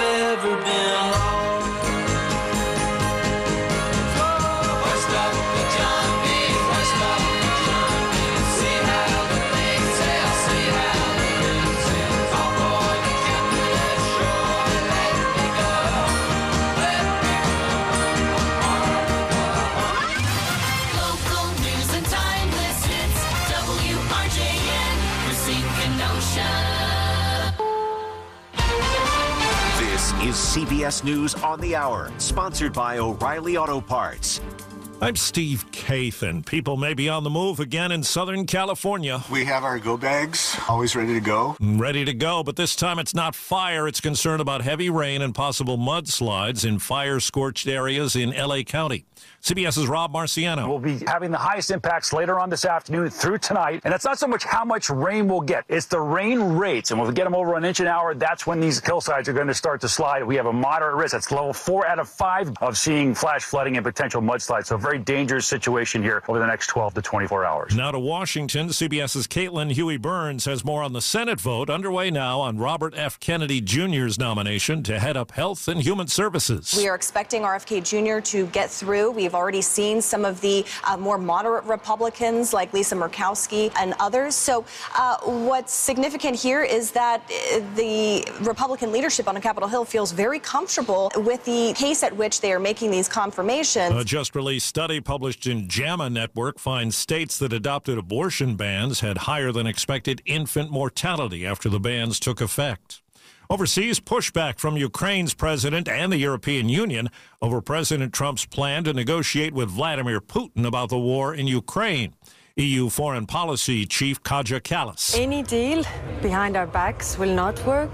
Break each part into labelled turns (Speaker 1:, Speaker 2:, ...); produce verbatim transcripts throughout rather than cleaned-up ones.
Speaker 1: ever been on. First up the John B, first up the John B. See how the things sail, see how the things sail. Oh boy, the captain is sure to let me go, let me go.
Speaker 2: Local news and timeless hits. W R J N, Racine Kenosha.
Speaker 3: This is C B S News on the Hour, sponsored by O'Reilly Auto Parts.
Speaker 4: I'm Steve Kathan. People may be on the move again in Southern California.
Speaker 5: We have our go bags always ready to go.
Speaker 4: Ready to go, but this time it's not fire. It's concern about heavy rain and possible mudslides in fire-scorched areas in L A County. CBS's Rob Marciano.
Speaker 6: We'll be having the highest impacts later on this afternoon through tonight. And it's not so much how much rain we'll get. It's the rain rates. And when we get them over an inch an hour, that's when these hillsides are going to start to slide. We have a moderate risk. That's level four out of five of seeing flash flooding and potential mudslides. So a very dangerous situation here over the next twelve to twenty-four hours.
Speaker 4: Now to Washington. CBS's Caitlin Huey Burns has more on the Senate vote underway now on Robert F. Kennedy Junior's nomination to head up Health and Human Services.
Speaker 7: We are expecting R F K Junior to get through. We've already seen some of the uh, more moderate Republicans like Lisa Murkowski and others. So uh, what's significant here is that the Republican leadership on Capitol Hill feels very comfortable with the pace at which they are making these confirmations.
Speaker 4: A just-released study published in JAMA Network finds states that adopted abortion bans had higher than expected infant mortality after the bans took effect. Overseas, pushback from Ukraine's president and the European Union over President Trump's plan to negotiate with Vladimir Putin about the war in Ukraine. E U Foreign Policy Chief Kaja Kallas.
Speaker 8: Any deal behind our backs will not work.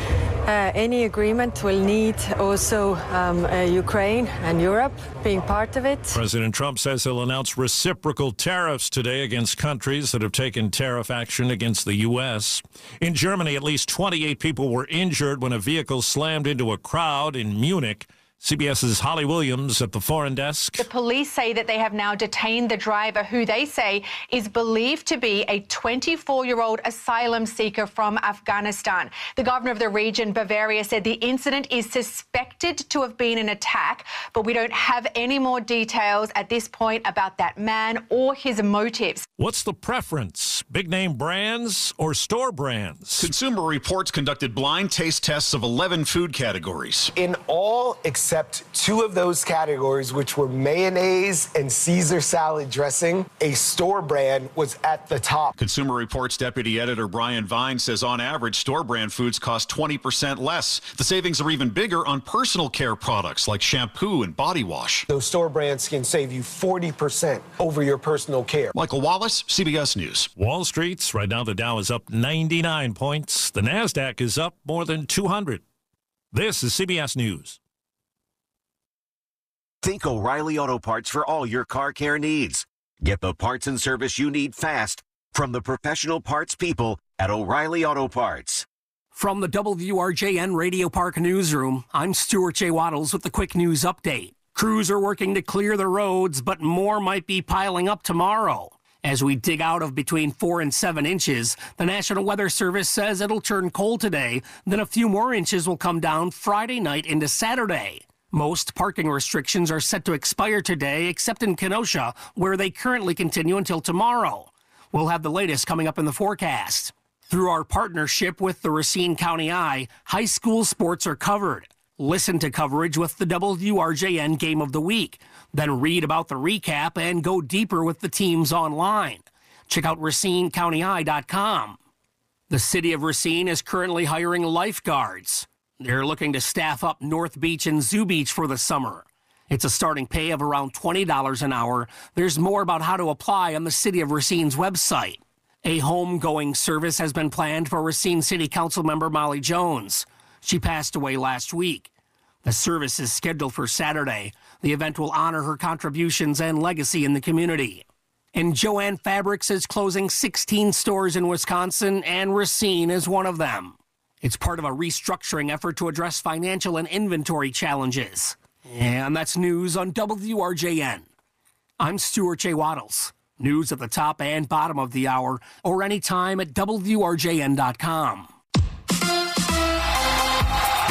Speaker 8: Uh, any agreement will need also um, uh, Ukraine and Europe being part of it.
Speaker 4: President Trump says he'll announce reciprocal tariffs today against countries that have taken tariff action against the U S. In Germany, at least twenty-eight people were injured when a vehicle slammed into a crowd in Munich. CBS's Holly Williams at the foreign desk.
Speaker 9: The police say that they have now detained the driver, who they say is believed to be a twenty-four-year-old asylum seeker from Afghanistan. The governor of the region, Bavaria, said the incident is suspected to have been an attack, but we don't have any more details at this point about that man or his motives.
Speaker 4: What's the preference? Big-name brands or store brands?
Speaker 10: Consumer Reports conducted blind taste tests of eleven food categories.
Speaker 11: In all except two of those categories, which were mayonnaise and Caesar salad dressing, a store brand was at the top.
Speaker 10: Consumer Reports deputy editor Brian Vine says on average, store brand foods cost twenty percent less. The savings are even bigger on personal care products like shampoo and body wash.
Speaker 11: Those store brands can save you forty percent over your personal care.
Speaker 10: Michael Wallace, C B S News.
Speaker 4: Wall Street's right now the Dow is up ninety-nine points. The NASDAQ is up more than two hundred. This is C B S News.
Speaker 3: Think O'Reilly Auto Parts for all your car care needs. Get the parts and service you need fast from the professional parts people at O'Reilly Auto Parts.
Speaker 12: From the W R J N Radio Park Newsroom, I'm Stuart J. Waddles with the quick news update. Crews are working to clear the roads, but more might be piling up tomorrow. As we dig out of between four and seven inches, the National Weather Service says it'll turn cold today, then a few more inches will come down Friday night into Saturday. Most parking restrictions are set to expire today, except in Kenosha, where they currently continue until tomorrow. We'll have the latest coming up in the forecast. Through our partnership with the Racine County Eye, high school sports are covered. Listen to coverage with the W R J N Game of the Week. Then read about the recap and go deeper with the teams online. Check out Racine County Eye dot com. The city of Racine is currently hiring lifeguards. They're looking to staff up North Beach and Zoo Beach for the summer. It's a starting pay of around twenty dollars an hour. There's more about how to apply on the City of Racine's website. A homegoing service has been planned for Racine City Council member Molly Jones. She passed away last week. The service is scheduled for Saturday. The event will honor her contributions and legacy in the community. And Joann Fabrics is closing sixteen stores in Wisconsin, and Racine is one of them. It's part of a restructuring effort to address financial and inventory challenges. And that's news on W R J N. I'm Stuart J. Waddles. News at the top and bottom of the hour, or anytime at W R J N dot com.
Speaker 13: The Bucs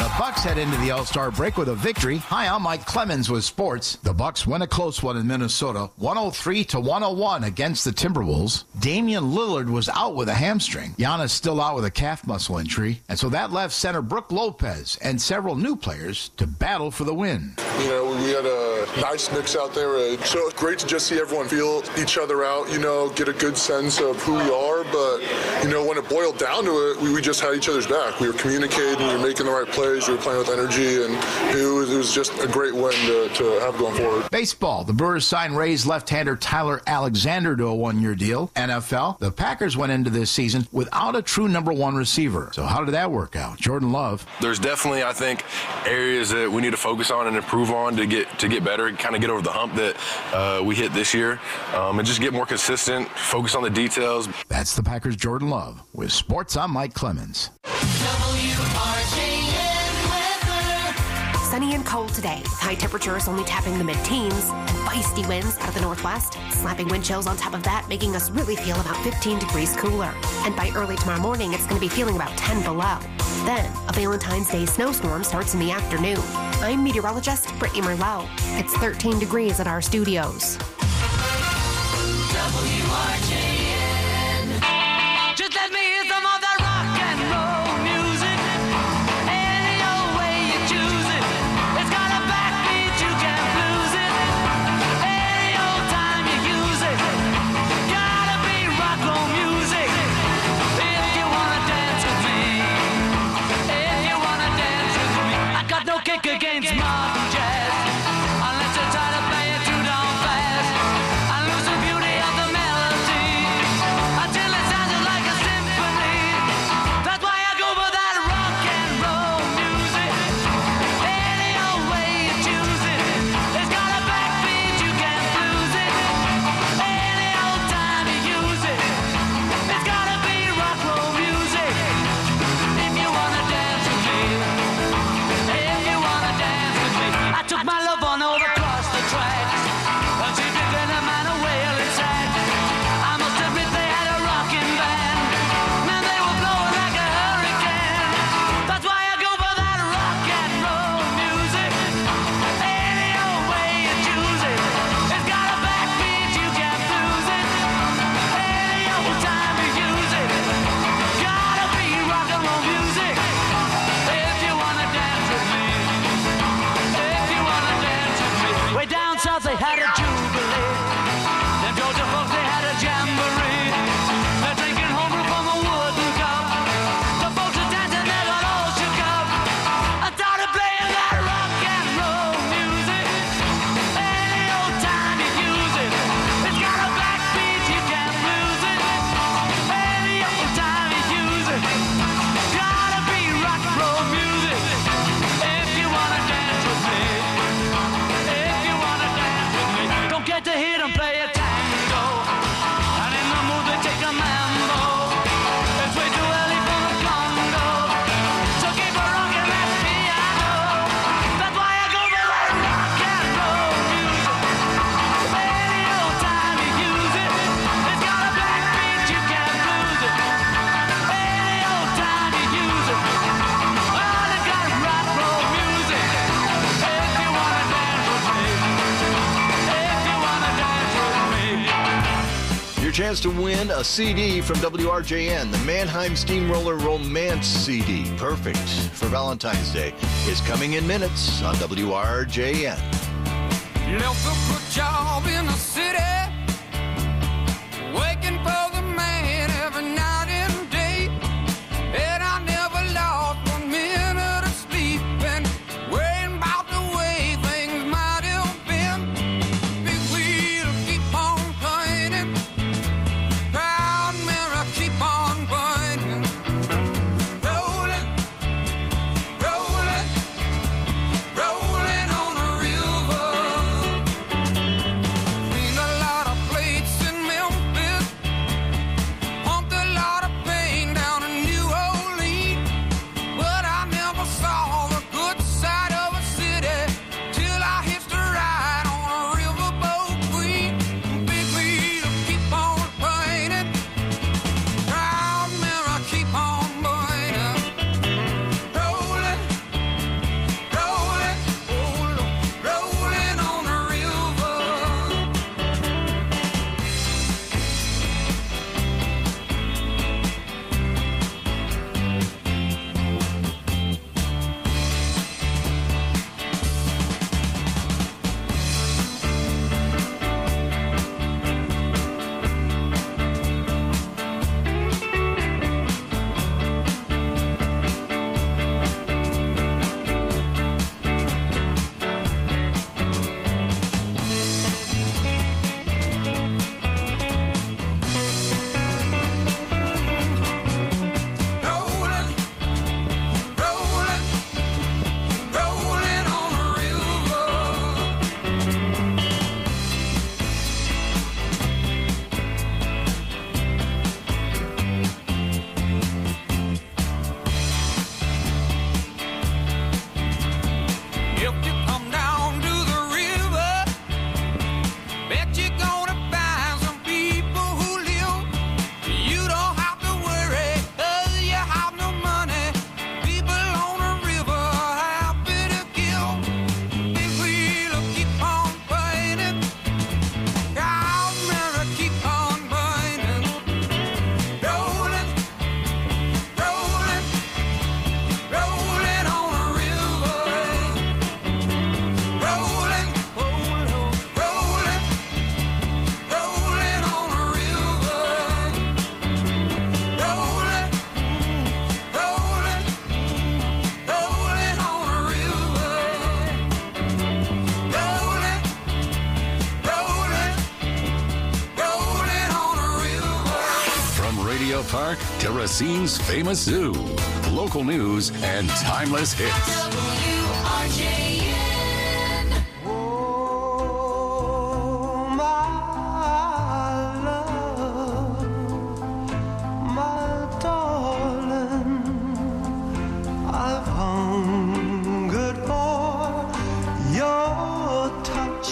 Speaker 13: head into the All-Star break with a victory. Hi, I'm Mike Clemens with sports. The Bucks win a close one in Minnesota, one oh three to one oh one against the Timberwolves. Damian Lillard was out with a hamstring. Giannis still out with a calf muscle injury. And so that left center Brook Lopez and several new players to battle for the win.
Speaker 14: You know, we had a nice mix out there. Uh, so it's great to just see everyone feel each other out, you know, get a good sense of who we are. But, you know, when it boiled down to it, we, we just had each other's back. We were communicating, we were making the right plays, we were playing with energy, and it was, it was just a great win to, to have going forward.
Speaker 13: Baseball, the Brewers signed Rays left-hander Tyler Alexander to a one-year deal. N F L, the Packers went into this season without a true number one receiver. So how did that work out? Jordan Love.
Speaker 15: There's definitely, I think, areas that we need to focus on and improve on to get to get better, kind of get over the hump that uh, we hit this year, um, and just get more consistent, focus on the details.
Speaker 13: That's the Packers' Jordan Love. With sports, I'm Mike Clemens.
Speaker 16: Sunny and cold today, with high temperatures only tapping the mid-teens and feisty winds out of the northwest, slapping wind chills on top of that, making us really feel about fifteen degrees cooler. And by early tomorrow morning, it's going to be feeling about ten below. Then, a Valentine's Day snowstorm starts in the afternoon. I'm meteorologist Brittany Merlot. It's thirteen degrees at our studios.
Speaker 2: W R J N. Just let me hear some of that rock and roll music. Any old way you choose it. It's got a backbeat, you can't lose it. Any old time you use it. Gotta be rock roll music. If you wanna dance with me. If you wanna dance with me. I got no kick against modern jazz. Unless you try to play it too darn fast. I lose the beauty of the melody until it sounds like a symphony. That's why I go for that rock and roll music. Any old way you choose it. It's got a backbeat, you can't lose it. Any old time you use it. It's gotta be rock roll music. If you wanna dance with me. If you wanna dance with me. I took my love on over across the tracks. And she began a man a wailing sad. I must admit they had a rocking band. Man, they were blowing like a hurricane. That's why I go for that rock and roll music. Any old way you choose it. It's got a backbeat, you can't lose it. Any old time you use it. Gotta be rock and roll music. If you wanna dance with me. If you wanna dance with me. Way down south they had a jubilee. Them Georgia folks they had a jamboree. They're drinking homebrew from a wooden cup. The folks are dancing, they got all shook up. I started playing that rock and roll music. Any old time you use it. It's got a backbeat, you can't lose it. Any old time you use it. Gotta be rock and roll music. If you wanna dance with me. If you wanna dance with me. Don't get to hear them play a tango. And in the mood they take a mambo. It's way too early for the Congo. So keep a rockin' that piano. That's why I go for that rock and roll music. Any old time you use it. It's got a backbeat, you can't lose it. Any old time you use it. Well, it got rock roll music. If you wanna dance with me. If you wanna dance with me.
Speaker 17: Your chance to win a C D from W R J N, the Mannheim Steamroller Romance C D, perfect for Valentine's Day, is coming in minutes on W R J N.
Speaker 1: Left a good job in the city, working for the man every night and day. And I never lost one minute of sleep and worrying about the way things might have been. Big wheel keep on turning, proud mirror keep on burning. Rolling, rolling, rolling on the river. Seen a lot of plates in Memphis.
Speaker 18: park to Racine's famous zoo. Local news and timeless hits.
Speaker 1: W R J N.
Speaker 19: Oh, my love, my darling, I've hungered for your touch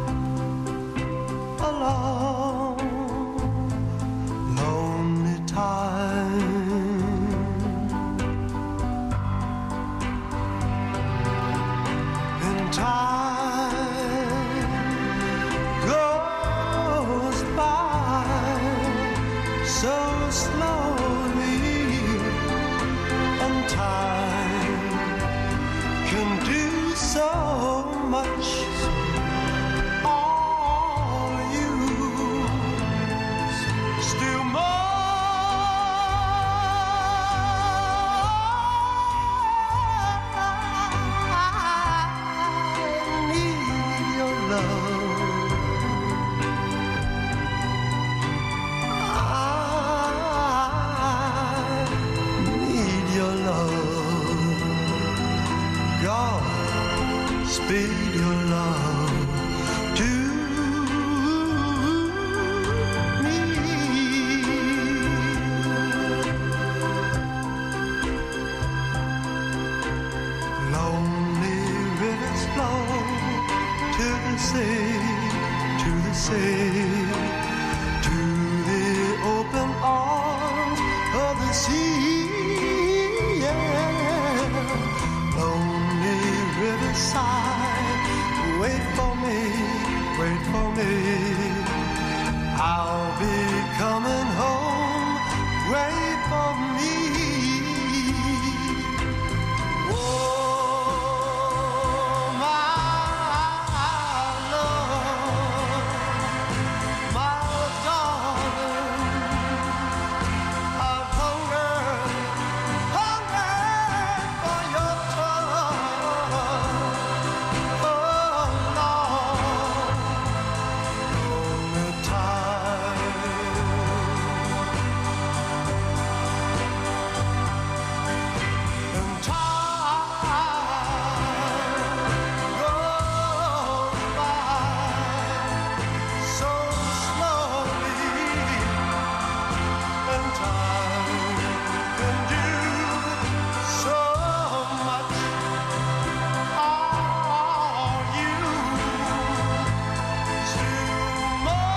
Speaker 19: a long, lonely time. And time goes by so slowly, and time can do so much. All you still speed your love to me. Lonely rivers flow to the sea, to the sea, to the open arms of the sea. Yeah. Lonely riverside, wait for me, wait for me. I'll be coming home, wait for me. Oh, my love, my darling, I've hungered, hungered for your touch. Oh, Lord, lonely time. And time goes by so slowly, and time can do so much. All you still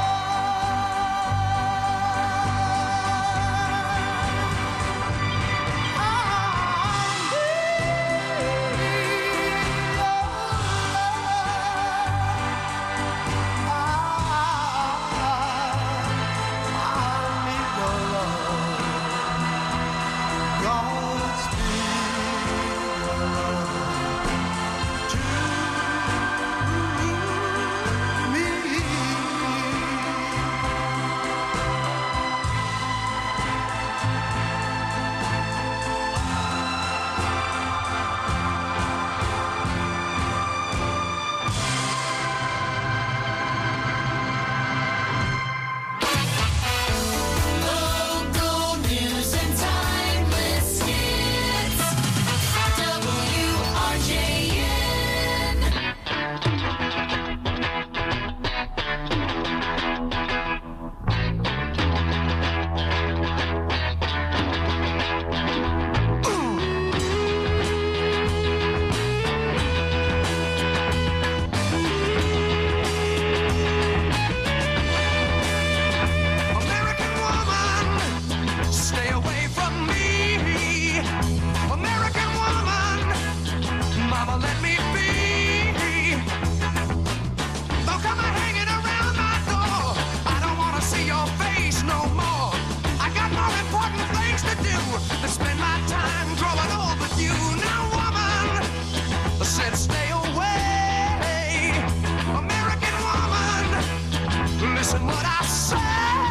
Speaker 1: Local news and timeless hits. W R J N.
Speaker 19: American woman, stay away from me. American woman, mama, let me be. Don't come a hanging around my door. I don't want to see your face no more. I got more important things to do than spend my time growing old with you. Now, woman, I said stay away. American woman, listen what I say.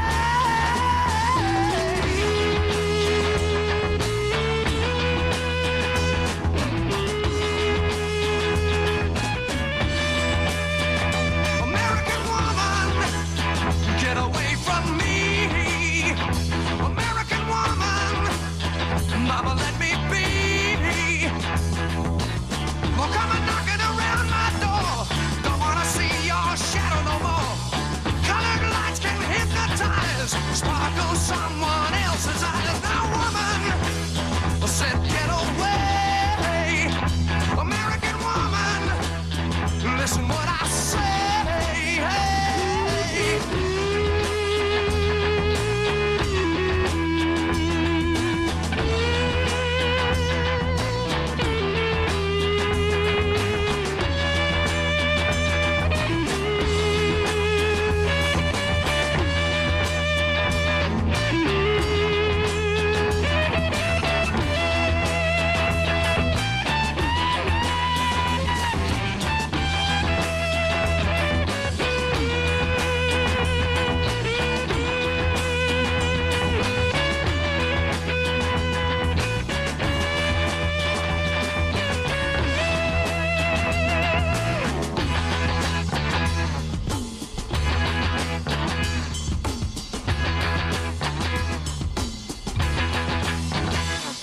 Speaker 19: American woman, get away from me. American woman.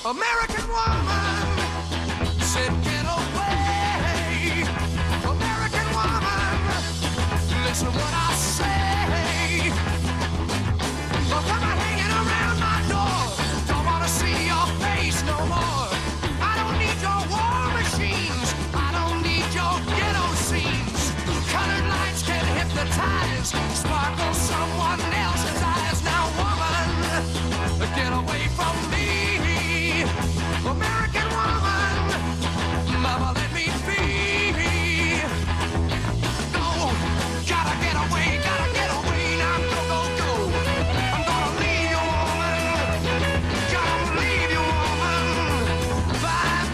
Speaker 19: American woman said, get away. American woman, listen what I say. Look, I'm hanging around my door. Don't want to see your face no more. I don't need your war machines. I don't need your ghetto scenes. Colored lights can hypnotize, sparkle someone else's eyes. Now, woman, get away from me. American woman, mama, let me be. No, gotta get away, gotta get away. Now, go, go, go. I'm gonna leave you, woman. Gonna leave you, woman. Bye,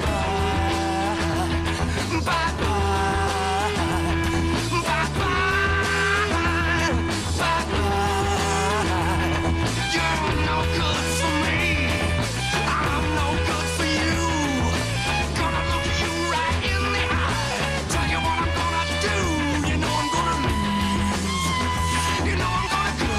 Speaker 19: bye. Bye, bye. Bye, bye. Bye, bye. You're no good for me. I'm no good for you. Gonna look you right in the eye. Tell you what I'm gonna do. You know I'm gonna leave. You know I'm gonna go.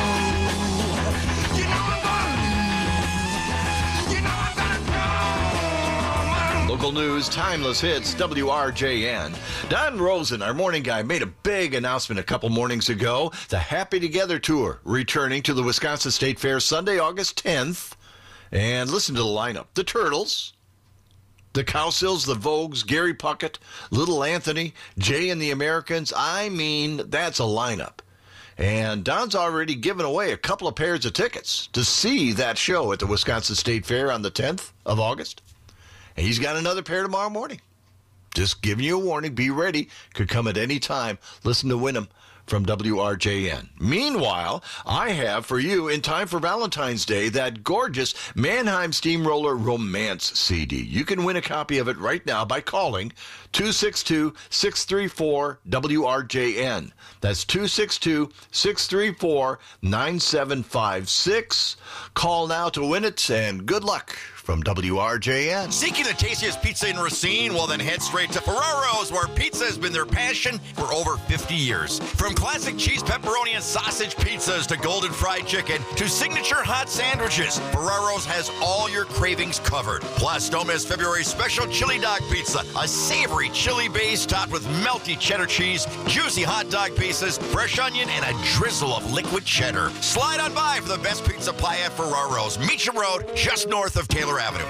Speaker 19: You know I'm gonna leave. You know I'm gonna go.
Speaker 17: Local news, timeless hits, W R J N. Don Rosen, our morning guy, made a big announcement a couple mornings ago. The Happy Together Tour, returning to the Wisconsin State Fair Sunday, August tenth. And listen to the lineup. The Turtles, the Cowsills, the Vogues, Gary Puckett, Little Anthony, Jay and the Americans. I mean, that's a lineup. And Don's already given away a couple of pairs of tickets to see that show at the Wisconsin State Fair on the tenth of August. And he's got another pair tomorrow morning. Just giving you a warning. Be ready. Could come at any time. Listen to Wyndham from W R J N. Meanwhile, I have for you, in time for Valentine's Day, that gorgeous Mannheim Steamroller Romance C D. You can win a copy of it right now by calling two six two, six three four, W R J N. That's two six two, six three four, nine seven five six. Call now to win it, and good luck from W R J N.
Speaker 20: Seeking the tastiest pizza in Racine? Well, then head straight to Ferraro's, where pizza has been their passion for over fifty years. From classic cheese, pepperoni, and sausage pizzas to golden fried chicken to signature hot sandwiches, Ferraro's has all your cravings covered. Plus, don't miss February's special chili dog pizza, a savory chili base topped with melty cheddar cheese, juicy hot dog pieces, fresh onion, and a drizzle of liquid cheddar. Slide on by for the best pizza supply at Ferraro's, Meacham Road, just north of Taylor Avenue.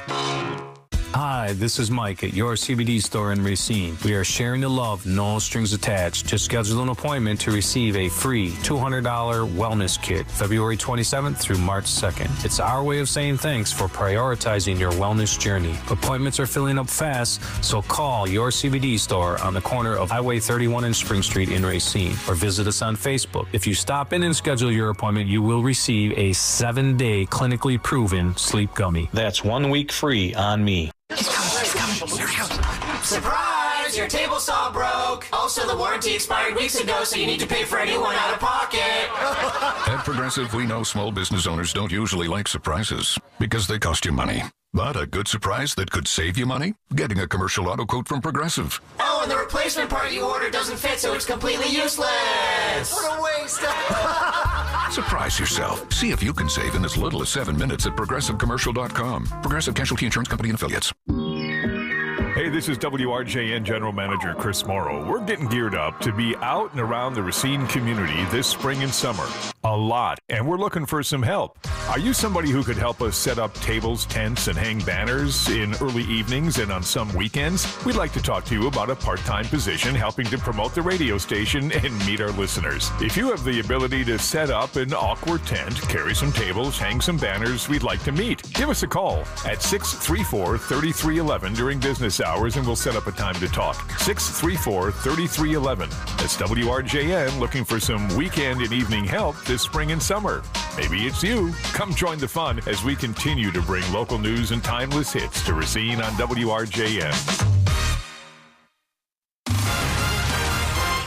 Speaker 21: Hi, this is Mike at your C B D store in Racine. We are sharing the love, no strings attached. Just schedule an appointment to receive a free two hundred dollars wellness kit, February twenty-seventh through March second. It's our way of saying thanks for prioritizing your wellness journey. Appointments are filling up fast, so call your C B D store on the corner of Highway thirty-one and Spring Street in Racine, or visit us on Facebook. If you stop in and schedule your appointment, you will receive a seven-day clinically proven sleep gummy. That's one week free on me.
Speaker 22: He's coming, he's coming. Here he comes. Surprise! Your table saw broke. Also, the warranty expired weeks ago, so you need to pay for a new one out of pocket.
Speaker 18: At Progressive, we know small business owners don't usually like surprises because they cost you money. But a good surprise that could save you money? Getting a commercial auto quote from Progressive.
Speaker 22: Oh, and the replacement part you ordered doesn't fit, so it's completely useless. What a waste.
Speaker 18: Surprise yourself. See if you can save in as little as seven minutes at progressive commercial dot com. Progressive Casualty Insurance Company and Affiliates.
Speaker 23: Hey, this is W R J N General Manager Chris Morrow. We're getting geared up to be out and around the Racine community this spring and summer. A lot. And we're looking for some help. Are you somebody who could help us set up tables, tents, and hang banners in early evenings and on some weekends? We'd like to talk to you about a part-time position helping to promote the radio station and meet our listeners. If you have the ability to set up an awkward tent, carry some tables, hang some banners, we'd like to meet. Give us a call at six three four, three three one one during business hours, and we'll set up a time to talk. six three four, three three one one. That's W R J N looking for some weekend and evening help this spring and summer. Maybe it's you. Come join the fun as we continue to bring local news and timeless hits to Racine on W R J N.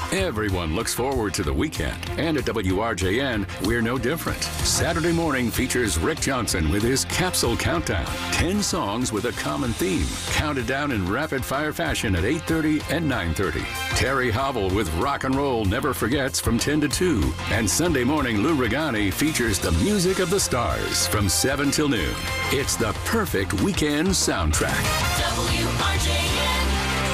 Speaker 5: Everyone looks forward to the weekend, and at W R J N, we're no different. Saturday morning features Rick Johnson with his Capsule Countdown. Ten songs with a common theme, counted down in rapid-fire fashion at eight thirty and nine thirty. Terry Hobble with Rock and Roll Never Forgets from ten to two. And Sunday morning, Lou Regani features the music of the stars from seven till noon. It's the perfect weekend soundtrack.
Speaker 1: W R J N.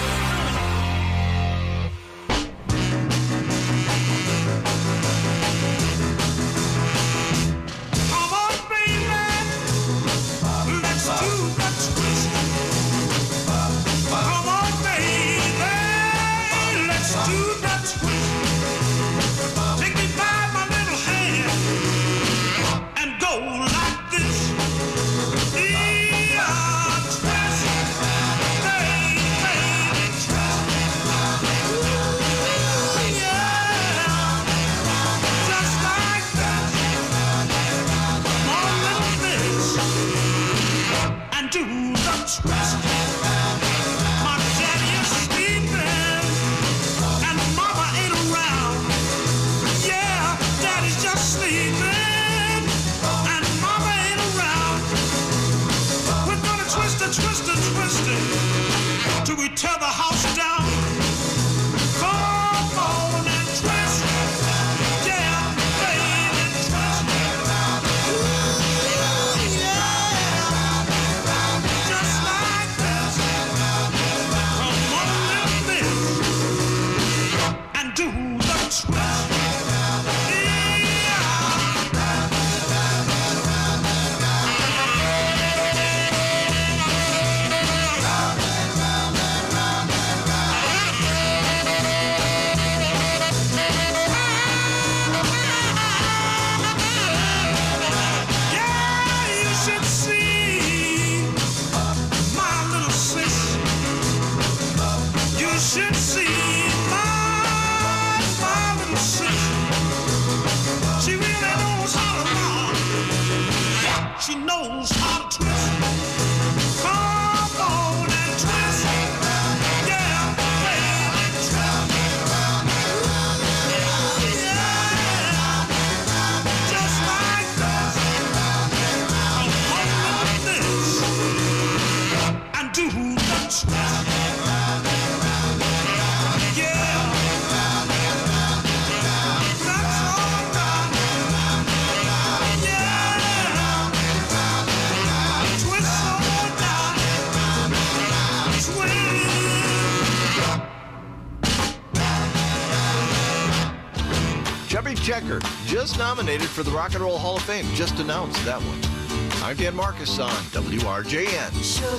Speaker 17: Checker, just nominated for the Rock and Roll Hall of Fame. Just announced that one. I'm Dan Marcus on W R J N.
Speaker 1: Sugar,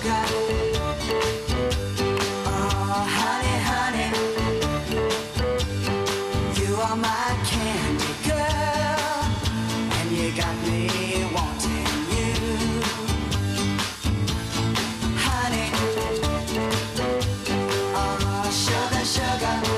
Speaker 1: oh honey, honey, you are my candy girl, and you got me wanting you, honey, oh sugar, sugar.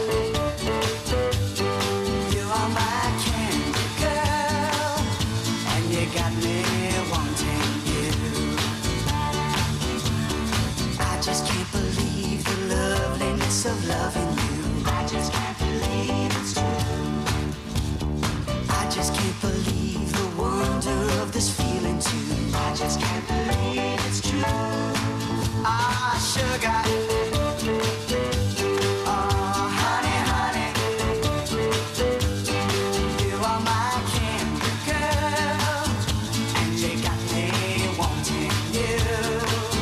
Speaker 1: Of loving you, I just can't believe it's true. I just can't believe the wonder of this feeling too. I just can't believe it's true. Ah, sugar. Oh, honey, honey, you are my candy girl, and you got me wanting you.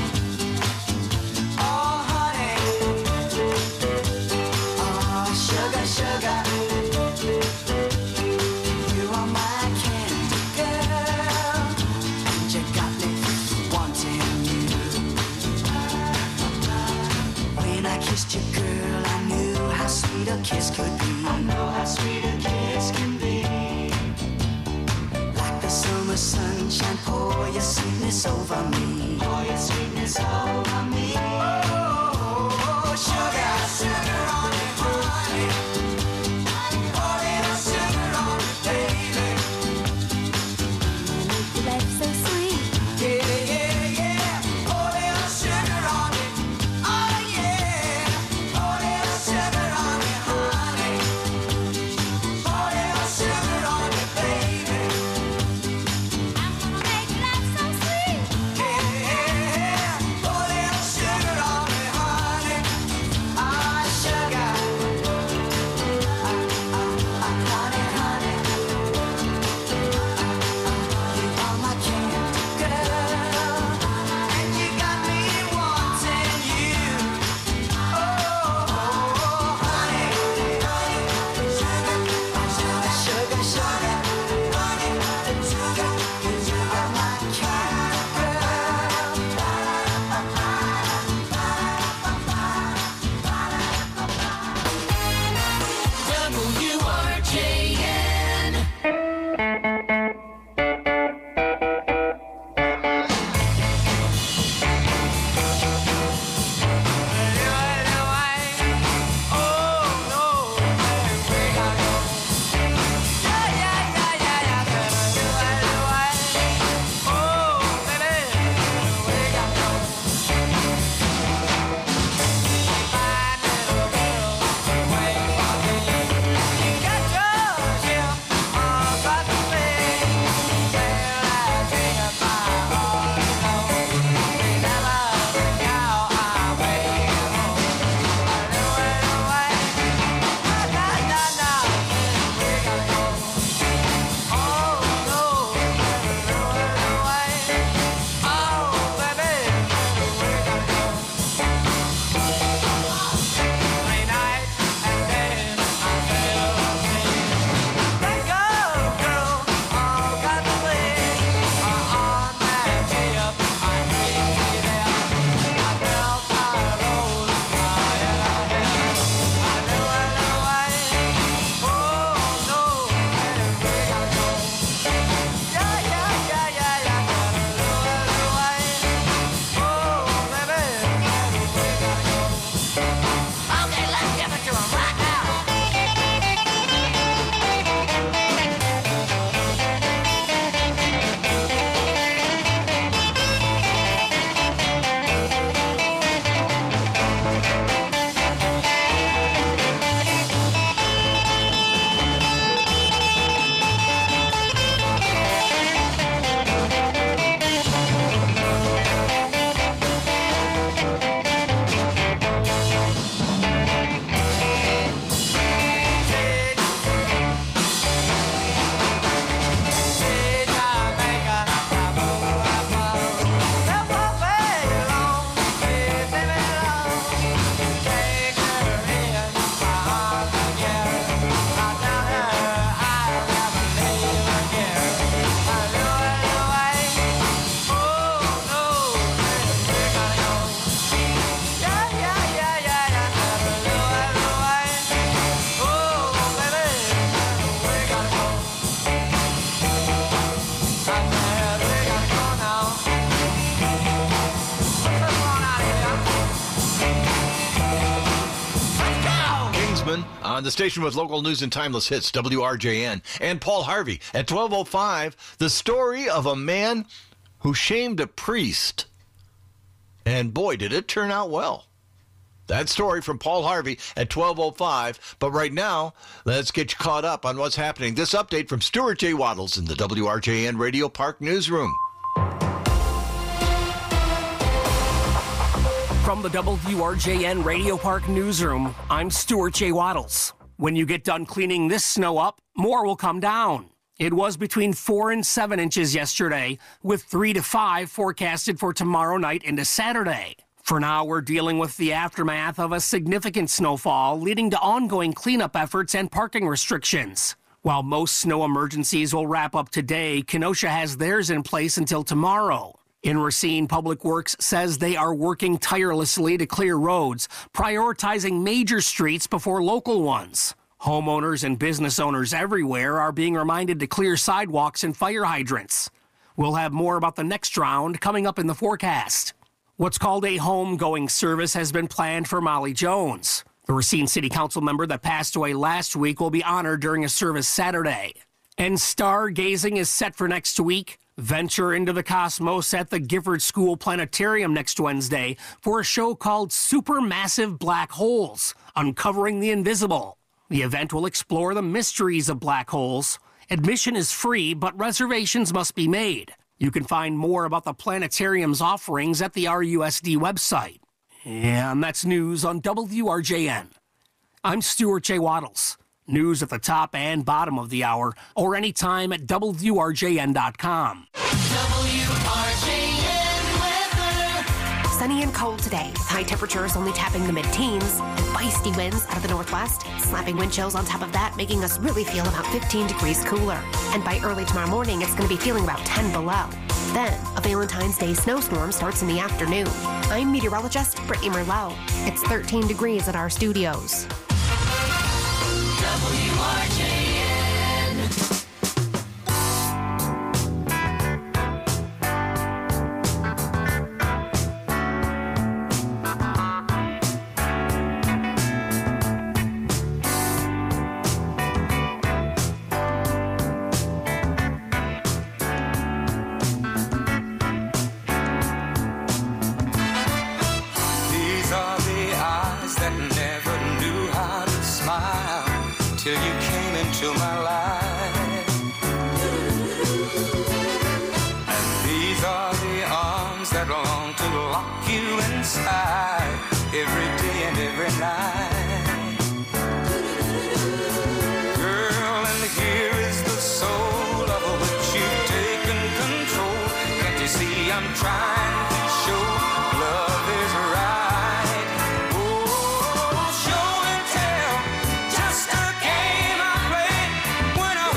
Speaker 1: Sugar, you are my candy girl, and you got me wanting you. When I kissed you, girl, I knew how sweet a kiss could be. I know how sweet a kiss can be. Like the summer sunshine, pour your sweetness over me. Pour your sweetness over me. Oh, sugar, sugar on me, honey. Sugar on me, honey.
Speaker 17: Grossman on the station with local news and timeless hits, W R J N. And Paul Harvey at twelve oh five, the story of a man who shamed a priest. And boy, did it turn out well. That story from Paul Harvey at twelve oh five. But right now, let's get you caught up on what's happening. This update from Stuart J. Waddles in the W R J N Radio Park Newsroom.
Speaker 12: From the W R J N Radio Park Newsroom, I'm Stuart J. Waddles. When you get done cleaning this snow up, more will come down. It was between four and seven inches yesterday, with three to five forecasted for tomorrow night into Saturday. For now, we're dealing with the aftermath of a significant snowfall, leading to ongoing cleanup efforts and parking restrictions. While most snow emergencies will wrap up today, Kenosha has theirs in place until tomorrow. In Racine, Public Works says they are working tirelessly to clear roads, prioritizing major streets before local ones. Homeowners and business owners everywhere are being reminded to clear sidewalks and fire hydrants. We'll have more about the next round coming up in the forecast. What's called a homegoing service has been planned for Molly Jones. The Racine City Council member that passed away last week will be honored during a service Saturday. And stargazing is set for next week. Venture into the cosmos at the Gifford School Planetarium next Wednesday for a show called Supermassive Black Holes, Uncovering the Invisible. The event will explore the mysteries of black holes. Admission is free, but reservations must be made. You can find more about the planetarium's offerings at the R U S D website. And that's news on W R J N. I'm Stuart J. Waddles. News at the top and bottom of the hour, or anytime at W R J N dot com.
Speaker 22: W R J N weather.
Speaker 16: Sunny and cold today, with high temperatures only tapping the mid-teens, and feisty winds out of the northwest, slapping wind chills on top of that, making us really feel about fifteen degrees cooler. And by early tomorrow morning, it's going to be feeling about ten below. Then, a Valentine's Day snowstorm starts in the afternoon. I'm meteorologist Brittany Merlot. It's thirteen degrees at our studios.
Speaker 22: W R J N.
Speaker 6: These are the eyes that never knew how to smile till you came into my life. And these are the arms that long to lock you inside every day and every night. Girl, and here is the soul of which you've taken control. Can't you see I'm trying to show love is right? Oh, show and tell, just a game I play when I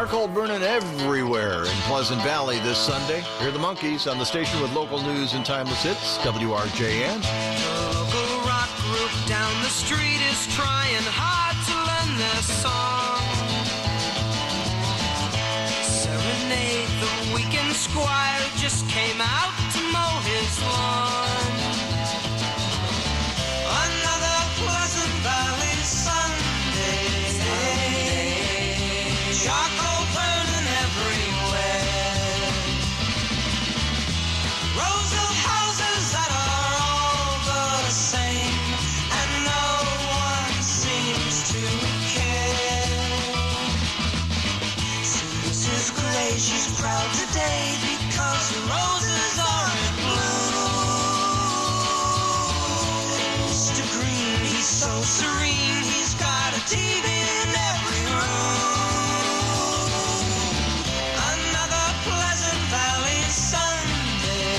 Speaker 17: Charcoal burning everywhere in Pleasant Valley this Sunday. Hear the Monkees on the station with local news and timeless hits, W R J N.
Speaker 2: The local rock group down the street is trying hard to learn their song. Serenade the weekend squire who just came out to mow his lawn. Another Pleasant Valley Sunday. Charcoal burning everywhere. Rows of houses that are all the same, and no one seems to care. Missus Gray, she's proud today because the roses are in bloom. Mister Green, he's so serene, he's got a T V in every room. Another Pleasant Valley Sunday.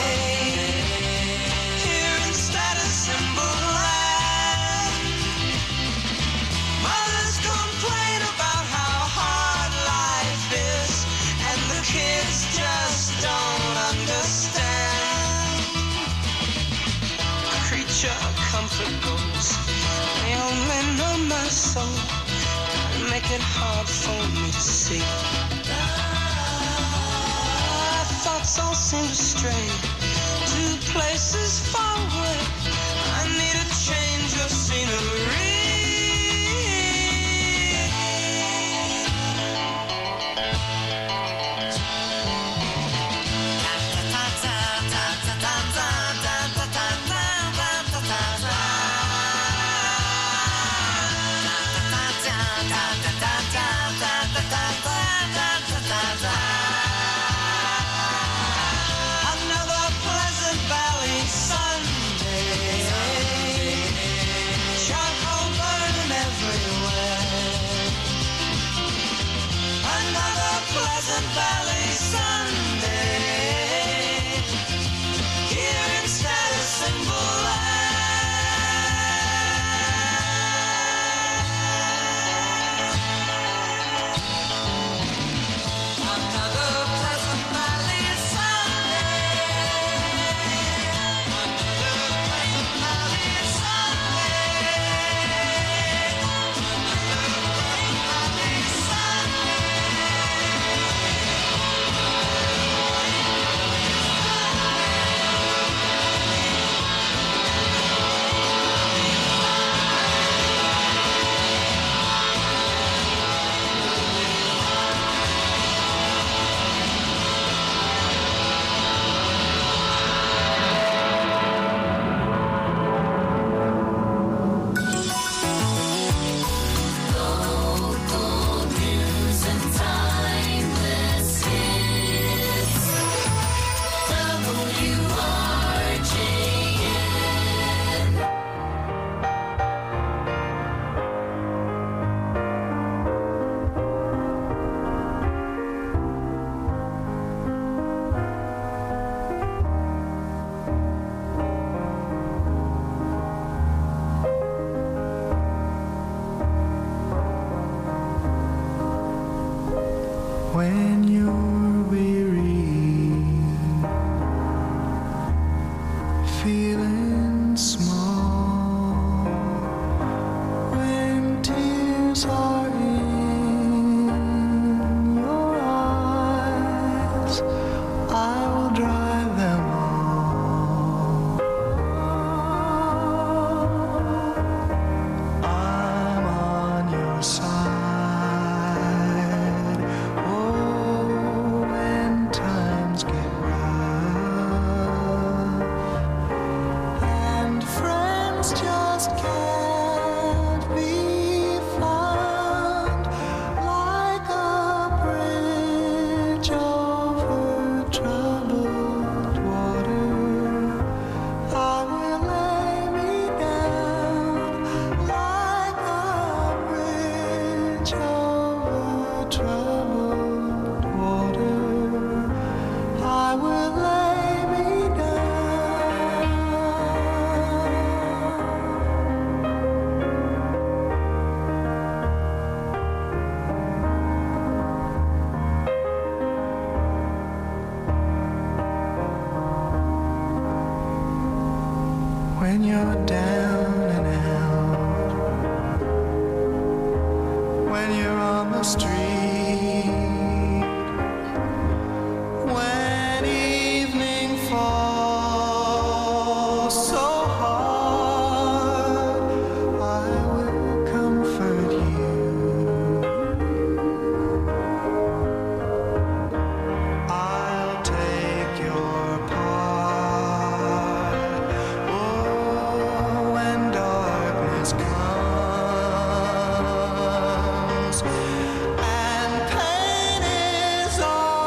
Speaker 2: Here in Status Symbol Land, mothers complain about how hard life is, and the kids just don't understand. Creature comfort goes, they only know my soul, make it hard for me to see. My thoughts all seem to stray to places far away. I need a change of scenery. Another Pleasant Valley Sunday. Charcoal burning everywhere. Another Pleasant Valley Sunday. Here in Status Symbol Another Pleasant Valley Local news and timeless hits. W R J N.
Speaker 7: When you're weary, feeling small, when tears are in your eyes, I will dry them all. I'm on your side. Oh, when times get rough and when you're down and out, when you're on the street, when evening falls so hard, I will comfort you. I'll take your part. Oh, when darkness comes and pain is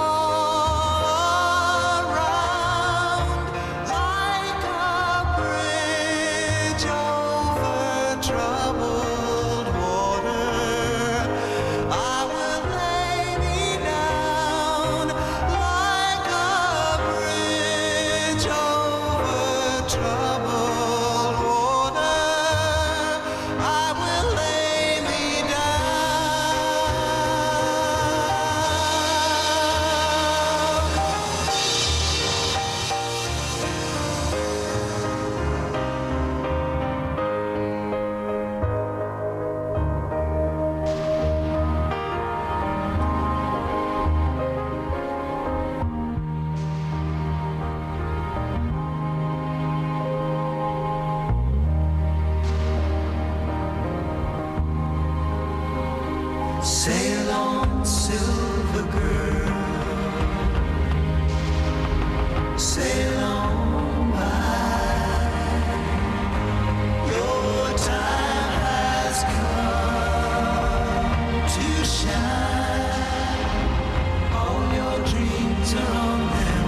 Speaker 7: all around, like a bridge over troubled water, I will lay me down like a bridge over troubled water. I will lay me Sail on, silver girl, sail on by. Your time has come to shine. All your dreams are on their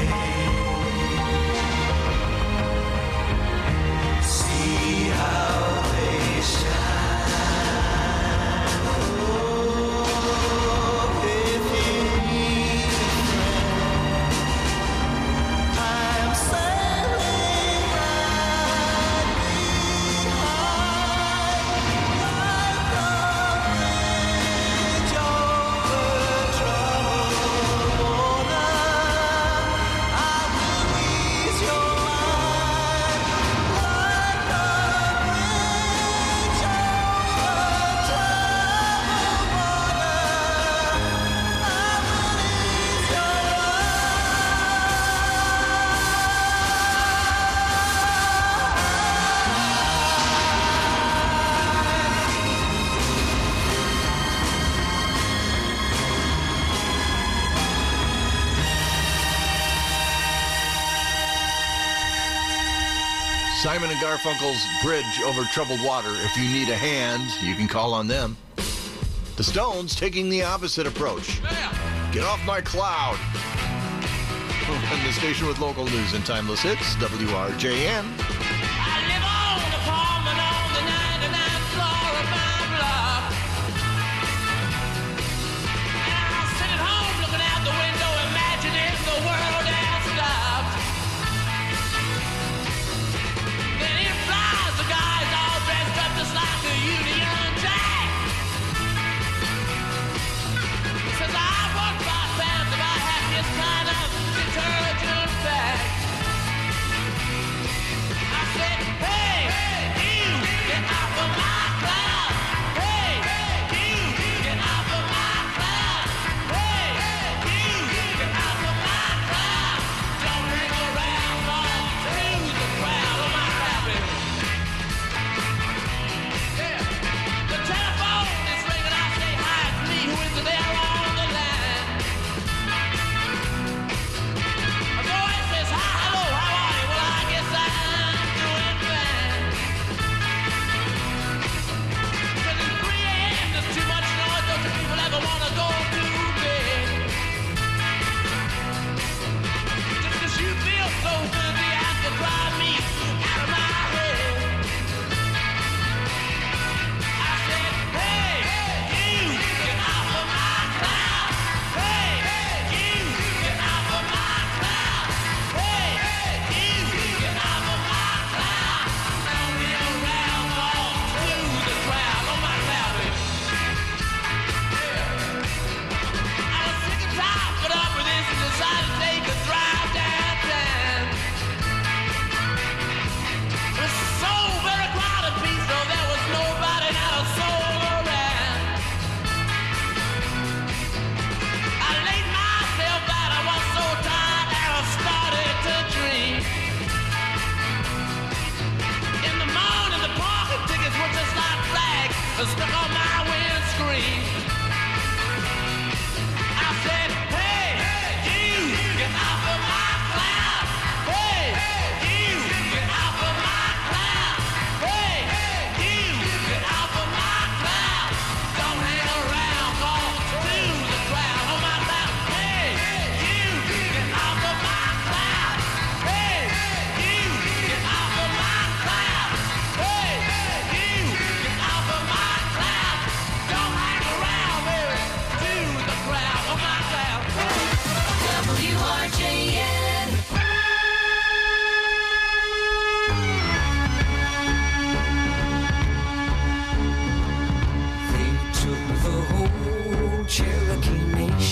Speaker 7: way. See how they shine.
Speaker 17: Simon and Garfunkel's Bridge Over Troubled Water. If you need a hand, you can call on them. The Stones taking the opposite approach. Get off my cloud. And the station with local news and timeless hits, W R J N.
Speaker 2: I live on an apartment on the ninety-ninth floor of my block. And I'll sit at home looking out the window, imagining the world has stopped. Then in flies the guys all dressed up just like a Union Jack. Says I work five pounds if I have this kind of detergent bag. I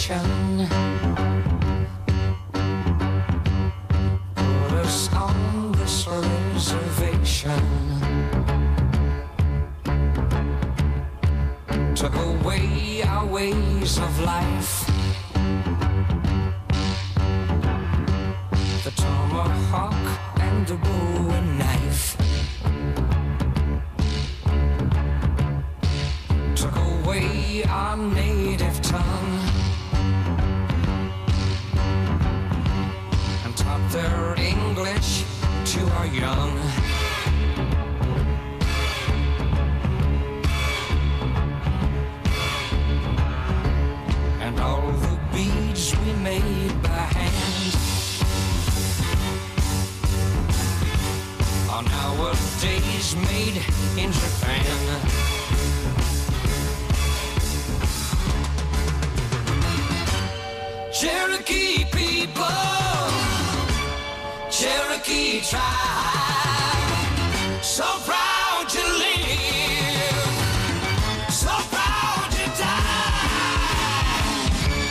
Speaker 7: nation. Put us on this reservation. Took away our ways of life. The tomahawk and the bow and knife. Took away our native tongue and taught their English to our young. And all the beads we made by hand are nowadays made in Japan. Cherokee people, Cherokee tribe, so proud to live, so proud to die.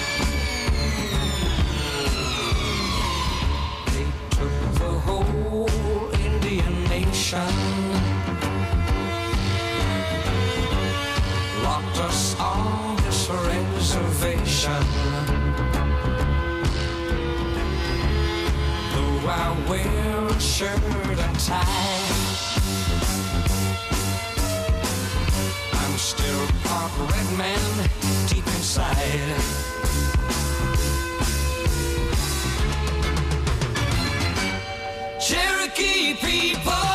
Speaker 7: They took the whole Indian nation, locked us on this reservation. I wear a shirt and tie, I'm still part red man deep inside. Cherokee people,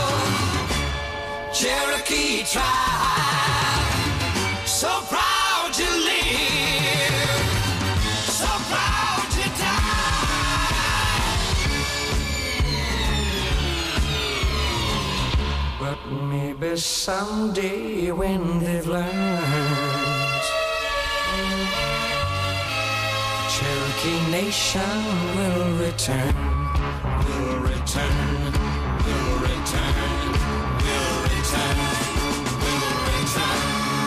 Speaker 7: Cherokee tribe, so proud to live, so proud to die. But maybe someday when they've learned, Cherokee Nation will return, will return, will return, will return, will return.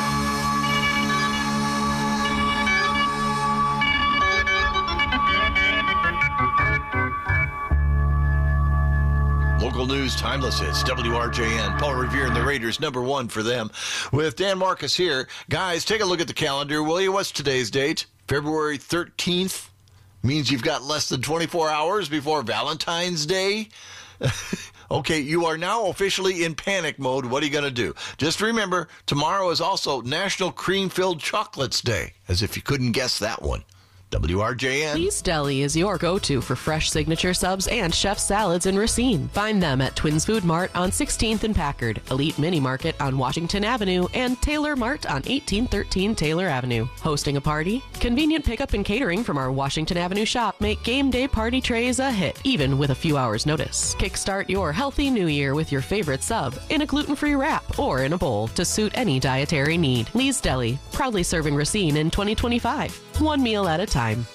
Speaker 17: Local news, timeless hits, W R J N. Paul Revere and the Raiders, number one for them. With Dan Marcus here. Guys, take a look at the calendar, will you? What's today's date? February thirteenth. Means you've got less than twenty-four hours before Valentine's Day. Okay, you are now officially in panic mode. What are you going to do? Just remember, tomorrow is also National Cream-Filled Chocolates Day, as if you couldn't guess that one. W R J N.
Speaker 8: Lee's Deli is your go-to for fresh signature subs and chef salads in Racine. Find them at Twins Food Mart on sixteenth and Packard, Elite Mini Market on Washington Avenue, and Taylor Mart on eighteen thirteen Taylor Avenue. Hosting a party? Convenient pickup and catering from our Washington Avenue shop make game day party trays a hit, even with a few hours' notice. Kickstart your healthy new year with your favorite sub in a gluten-free wrap or in a bowl to suit any dietary need. Lee's Deli, proudly serving Racine in twenty twenty-five. One meal at a time.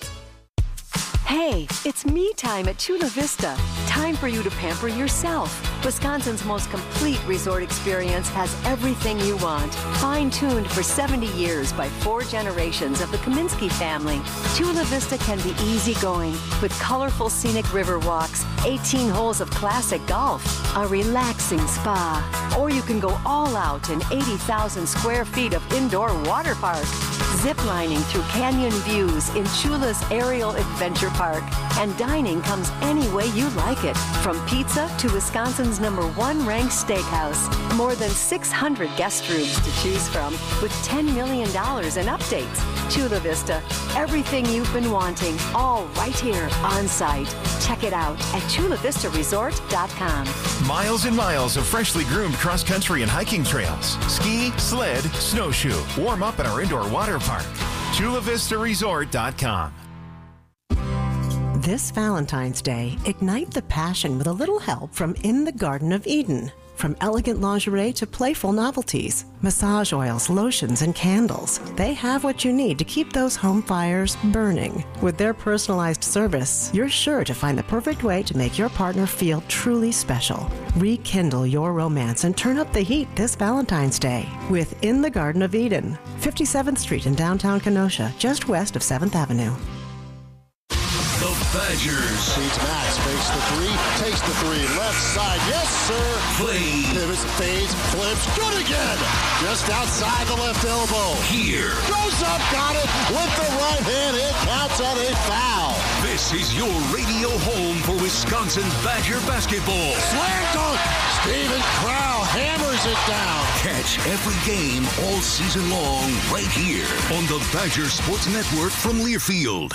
Speaker 9: Hey, it's me time at Chula Vista. Time for you to pamper yourself. Wisconsin's most complete resort experience has everything you want. Fine-tuned for seventy years by four generations of the Kaminsky family. Chula Vista can be easygoing with colorful scenic river walks, eighteen holes of classic golf, a relaxing spa. Or you can go all out in eighty thousand square feet of indoor water park. Ziplining through canyon views in Chula's Aerial Adventure Park. And dining comes any way you like it. From pizza to Wisconsin's number one ranked steakhouse. More than six hundred guest rooms to choose from with ten million dollars in updates. Chula Vista, everything you've been wanting, all right here on site. Check it out at chula vista resort dot com.
Speaker 11: Miles and miles of freshly groomed cross-country and hiking trails. Ski, sled, snowshoe. Warm up at our indoor water park. chula vista resort dot com.
Speaker 3: This Valentine's Day, ignite the passion with a little help from In the Garden of Eden. From elegant lingerie to playful novelties, massage oils, lotions, and candles, they have what you need to keep those home fires burning. With their personalized service, you're sure to find the perfect way to make your partner feel truly special. Rekindle your romance and turn up the heat this Valentine's Day with In the Garden of Eden, fifty-seventh Street in downtown Kenosha, just west of seventh Avenue.
Speaker 4: The Badgers.
Speaker 10: Seeds Max, fakes the three, takes the three, left side, yes sir.
Speaker 4: Play.
Speaker 10: Pivots, fades, flips, good again. Just outside the left elbow.
Speaker 4: Here.
Speaker 10: Goes up, got it, with the right hand, it counts on a foul.
Speaker 4: This is your radio home for Wisconsin Badger basketball.
Speaker 10: Slam dunk, Steven Crow hammers it down.
Speaker 4: Catch every game all season long right here on the Badger Sports Network from Learfield.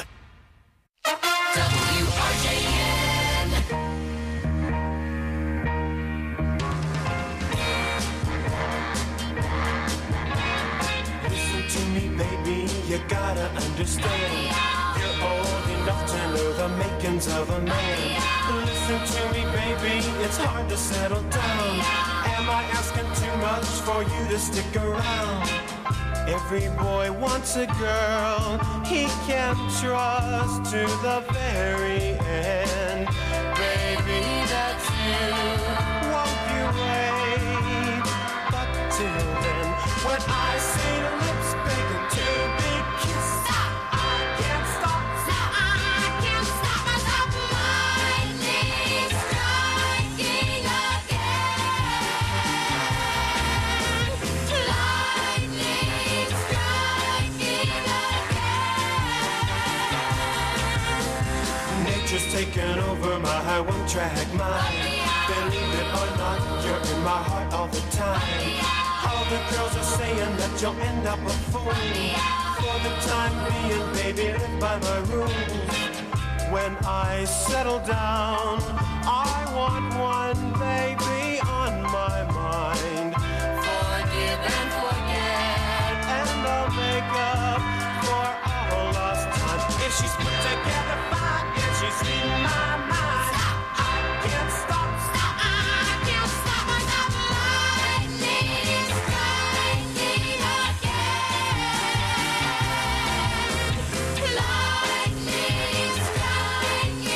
Speaker 1: W R J N.
Speaker 7: Listen to me, baby, you gotta understand. You're old enough to know the makings of a man. Listen to me, baby, it's hard to settle down. Am I asking too much for you to stick around? Every boy wants a girl he can trust to the very end. Baby, that's you. Won't you wait? But till then, when I see lips big and two big kisses, I can't stop. I can't stop myself. Lightning striking again. Lightning striking again. Nature's taken over my one-track mind. Believe it or not, you're in my heart all the time. All the girls are saying that you'll end up a fool. For the time being, baby, live by my rules. When I settle down, I want one baby on my mind. Forgive and forget, and I'll make up for all lost time. If she's put together fine, if she's in my mind, I can't stop. I can't stop myself. Lightning striking again. Lightning striking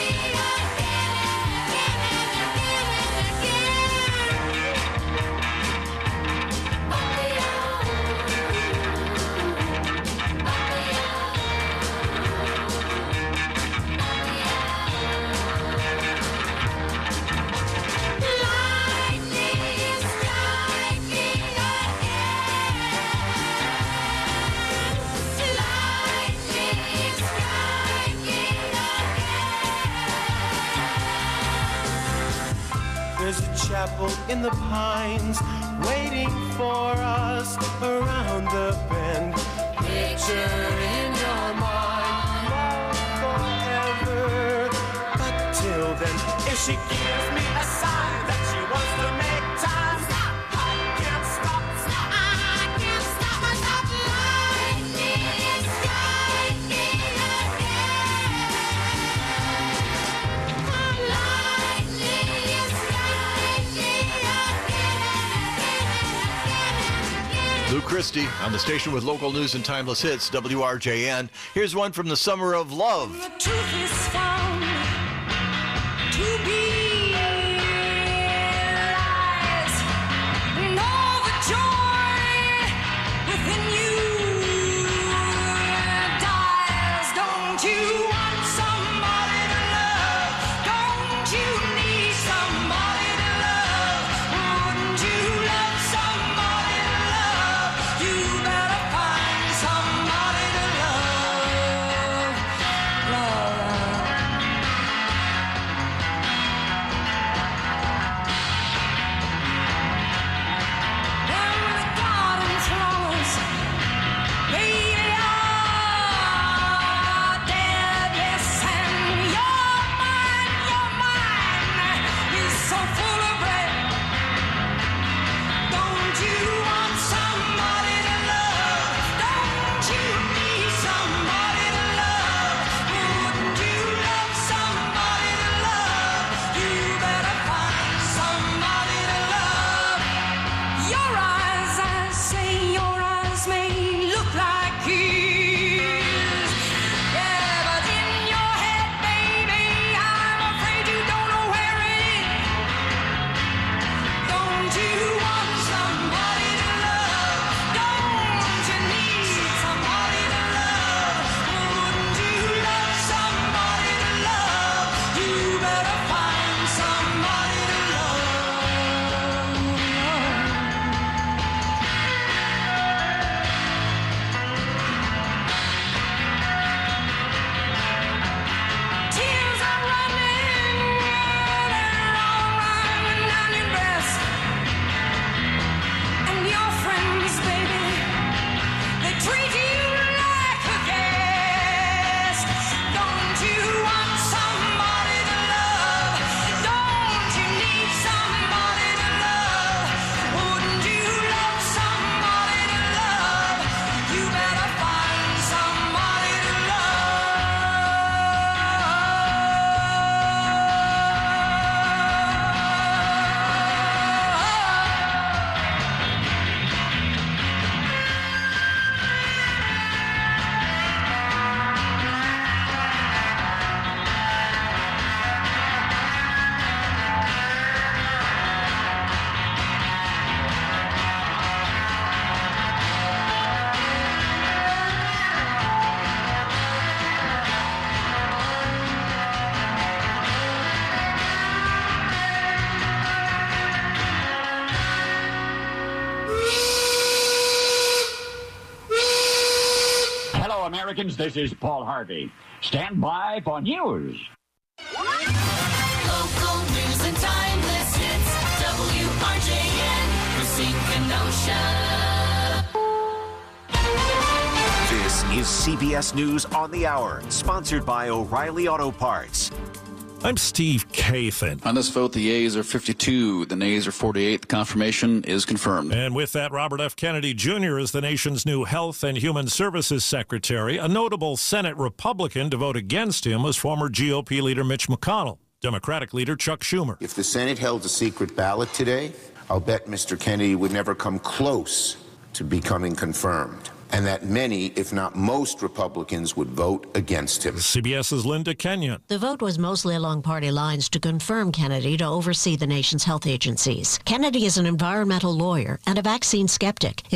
Speaker 7: There's a chapel in the pines waiting for us around the bend. Picture in your mind, love forever. But till then, if she gives me a sign that she wants to make time, I can't stop. I can't stop myself. Lightning striking again. Lightning
Speaker 17: Lou Christie on the station with local news and timeless hits, W R J N. Here's one from the Summer of Love.
Speaker 1: The truth is found to be lies, and all the joy within you dies. Don't you want somebody to love? Don't you need somebody to love? Wouldn't you love somebody to love? You better find somebody to love. Love.
Speaker 13: Americans, this is Paul Harvey. Stand by for news.
Speaker 1: Local news and timeless hits. W R J N, Racine, Kenosha.
Speaker 14: This is C B S News on the Hour, sponsored by O'Reilly Auto Parts.
Speaker 15: I'm Steve Kathan.
Speaker 24: On this vote, the yeas are fifty-two, the nays are forty-eight. The confirmation is confirmed.
Speaker 15: And with that, Robert F. Kennedy Junior is the nation's new Health and Human Services Secretary. A notable Senate Republican to vote against him was former G O P leader Mitch McConnell. Democratic leader Chuck Schumer.
Speaker 25: If the Senate held a secret ballot today, I'll bet Mister Kennedy would never come close to becoming confirmed, and that many, if not most, Republicans would vote against him.
Speaker 15: CBS's Linda Kenyon.
Speaker 26: The vote was mostly along party lines to confirm Kennedy to oversee the nation's health agencies. Kennedy is an environmental lawyer and a vaccine skeptic.